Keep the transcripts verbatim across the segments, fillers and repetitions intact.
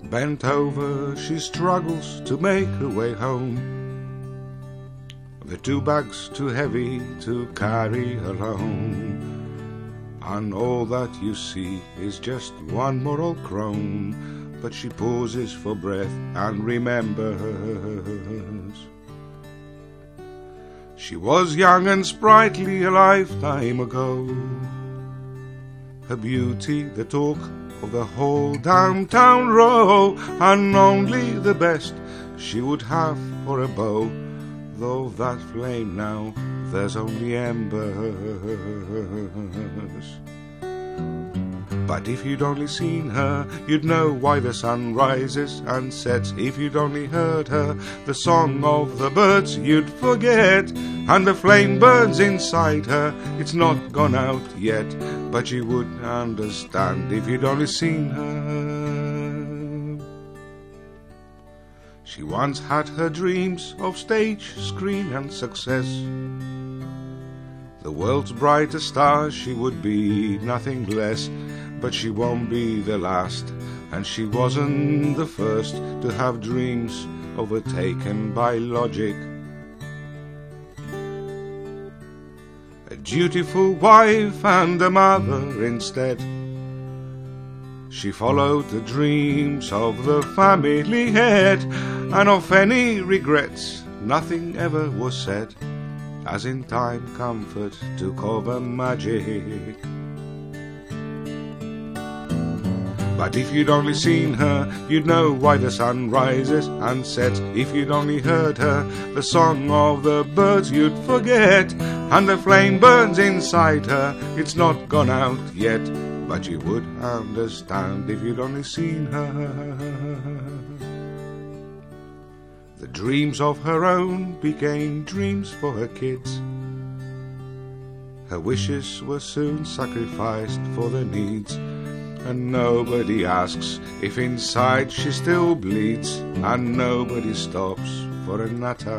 Bent over, she struggles to make her way home. The two bags too heavy to carry alone, and all that you see is just one moral crone. But she pauses for breath and remembers. She was young and sprightly a lifetime ago, her beauty the talk of the whole downtown row, and only the best she would have for a beau. Though of that flame now there's only embers. But if you'd only seen her, you'd know why the sun rises and sets. If you'd only heard her, the song of the birds you'd forget. And the flame burns inside her, it's not gone out yet. But you would understand if you'd only seen her. She once had her dreams of stage, screen and success. The world's brightest star she would be, nothing less. But she won't be the last, and she wasn't the first to have dreams overtaken by logic. A dutiful wife and a mother instead, she followed the dreams of the family head, and of any regrets nothing ever was said, as in time comfort took over magic. But if you'd only seen her, you'd know why the sun rises and sets. If you'd only heard her, the song of the birds you'd forget. And the flame burns inside her, it's not gone out yet. But you would understand if you'd only seen her. The dreams of her own became dreams for her kids. Her wishes were soon sacrificed for their needs. And nobody asks if inside she still bleeds, and nobody stops for a nutter.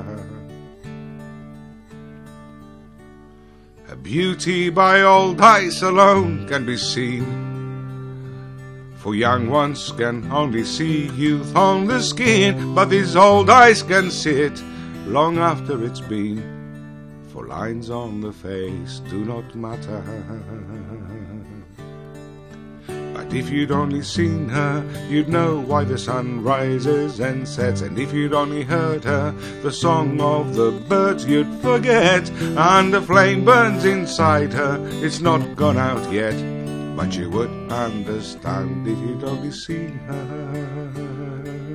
Her beauty by old eyes alone can be seen, for young ones can only see youth on the skin. But these old eyes can see it long after it's been, for lines on the face do not matter. But if you'd only seen her, you'd know why the sun rises and sets. And if you'd only heard her, the song of the birds you'd forget. And the flame burns inside her, it's not gone out yet. But you would understand if you'd only seen her.